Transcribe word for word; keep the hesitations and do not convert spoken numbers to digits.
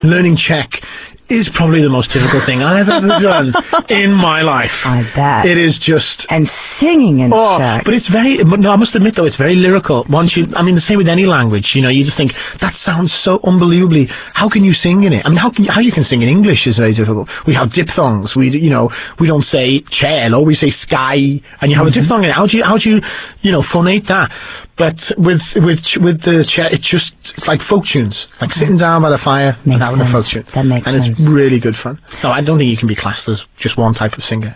Learning Czech is probably the most difficult thing I've ever done in my life. I bet. It is just... And singing in oh, Czech. But it's very... But no, I must admit, though, it's very lyrical. Once you... I mean, the same with any language. You know, you just think, that sounds so unbelievably... How can you sing in it? I mean, how can you, how you can sing in English is very difficult. We have diphthongs. We, you know, we don't say cello, we say sky, and you have mm-hmm. a diphthong in it. How do you, how do you, you know, phonate that? But with with with the Czech, it's just it's like folk tunes, like okay. sitting down by the fire makes and having sense. a folk tune. That makes and sense. And it's really good fun. No, I don't think you can be classed as just one type of singer.